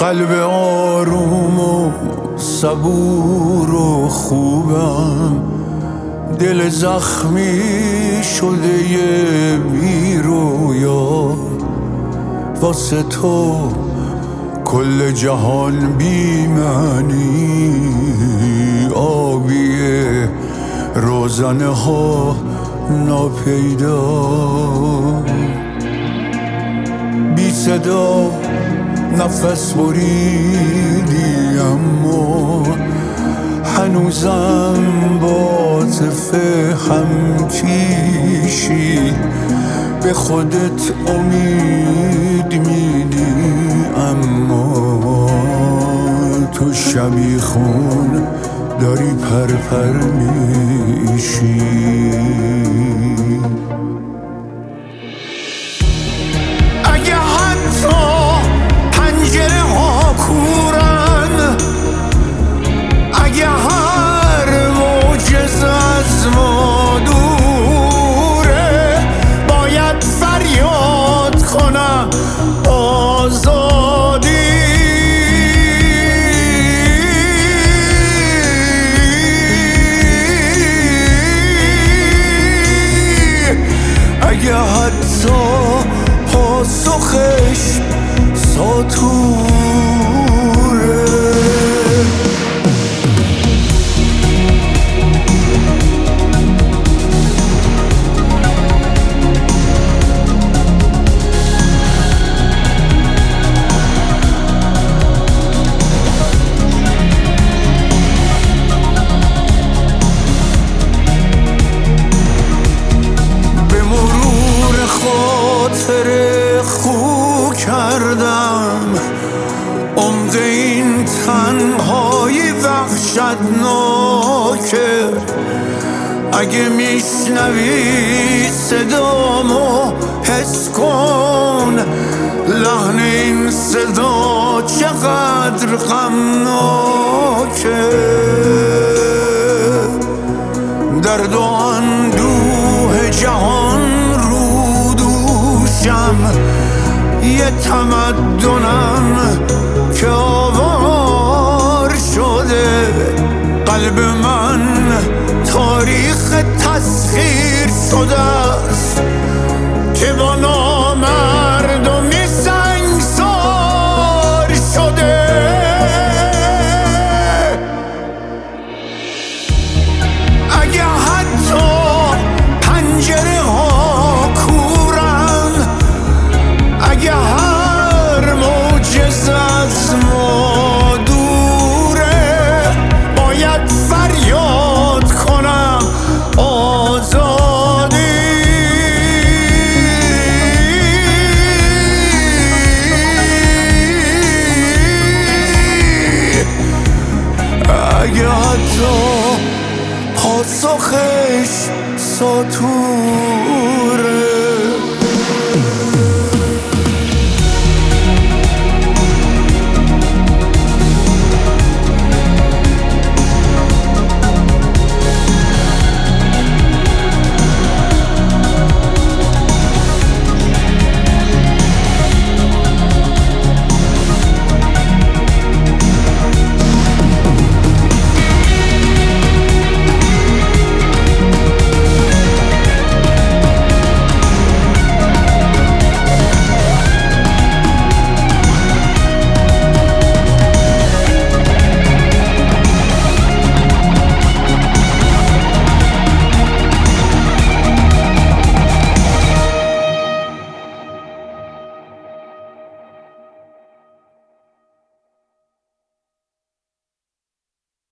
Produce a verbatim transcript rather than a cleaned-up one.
قلب آروم و صبور و خوبم، دل زخمی شده یه بی رویا. واسه تو کل جهان بی معنی، آبیه روزنه ها ناپیدا. بی صدا نفس بریدی اما هنوزم با عاطفه همکیشی. به خودت امید میدی اما تو شبیخون داری پرپر میشی. اگه حتی پنجره ها کورن، اگه هر موجز از ما دوره، باید فریاد کنم آزادی. اگه حتی پاسخش ساتوره. خاطر خو کردم عمق این تنهایی وحشتناکه. اگه میشنوی صدامو حس کن، لحن این صدا چقدر غمناکه. درد و اندوه جهان یه تمدنم که آوار شده. قلب من تاریخ تسخیر شده است که با نامردمی سنگسار شده. اگه حتی پنجره ها کورن، اگه هر موجز از ما دوره، باید فریاد کنم آزادی. اگه حتی پاسخش ساتور